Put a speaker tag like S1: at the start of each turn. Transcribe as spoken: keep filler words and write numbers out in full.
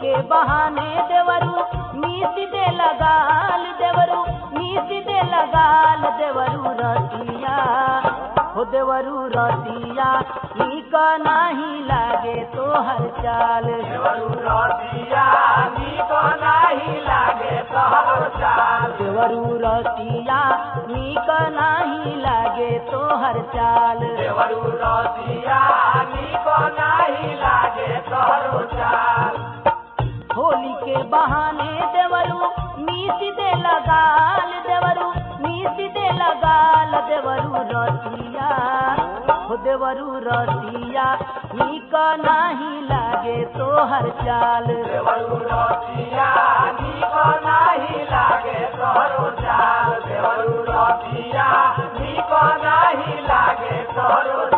S1: के बहाने देवरू मीस दे लगाल देवरू मीस दे लगाल देवरू रतिया हो देवरू रतिया नीक नाही लागे तोहर चाल
S2: देवरू रतिया नीक नाही लागे तोहर चाल
S1: देवरू रतिया नीक नाही लागे तोहर चाल
S2: देवरू रतिया नीक नाही लागे तोहर चाल
S1: होली के बहाने देवरू मीस दे लगाल देवरू मीस दे लगाल देवरू रतिया हो देवरू रतिया नीक नाही लागे तोहर चाल
S2: देवरू रतिया नीक नाही लागे तोहर चाल देवरू रतिया नीक नाही लागे तोहर